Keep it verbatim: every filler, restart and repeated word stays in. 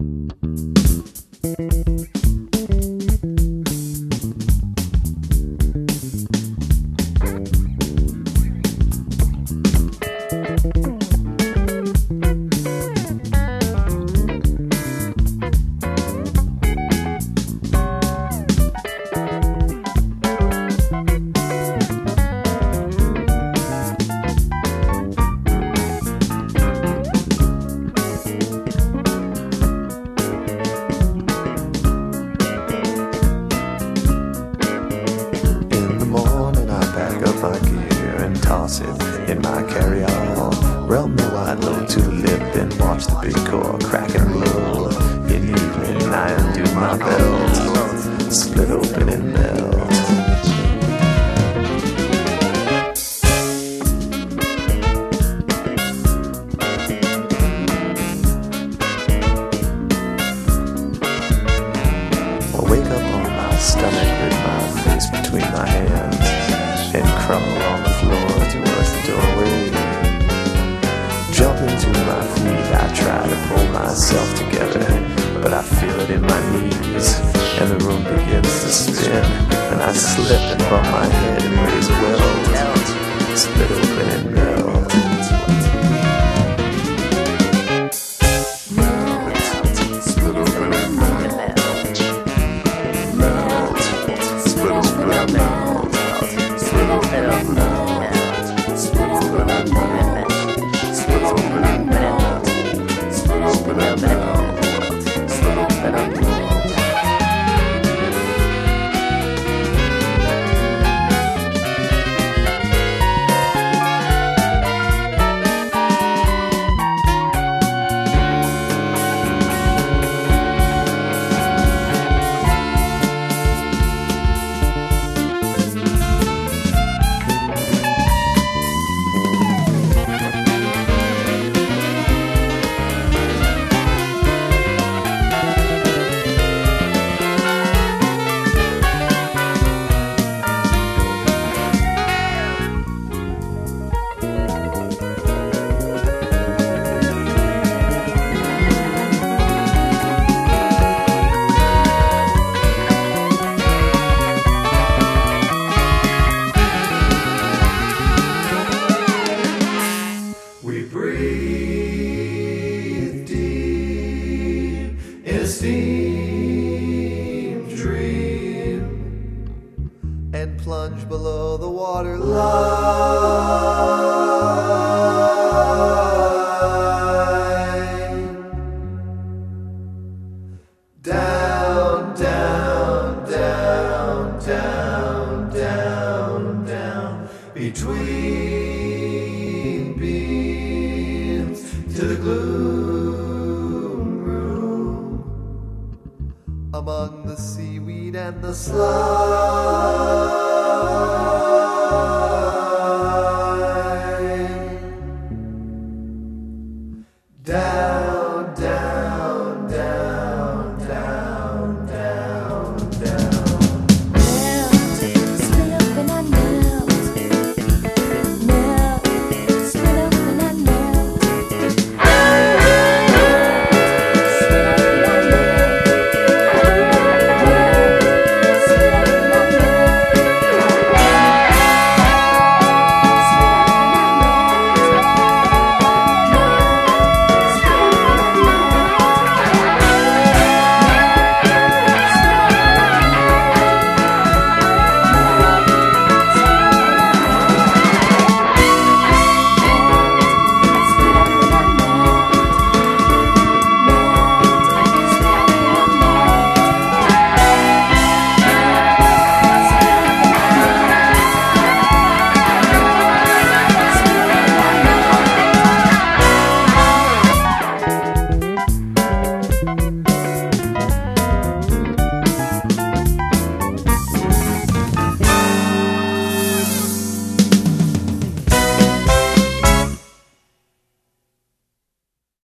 In my carry-all, realm the wide load to the lip and watch the big core crack and roll. In the evening I undo my belt, split open and melt. I wake up on my stomach with my face between my hands and crawl on the floor towards the doorway. Jump into my feet, I try to pull myself together, but I feel it in my knees, and the room begins to spin, and I slip and bump my head and raise a well, split open and melt. Melt, split open and melt. Melt, split open and melt. Split open and melt. Split open and melt. Split open and melt. Split open and melt. Split open and melt. We breathe deep in a steam dream and plunge below the waterline. Down, down, down, down, down, down, between beams to the gloom room, among the seaweed and the slime.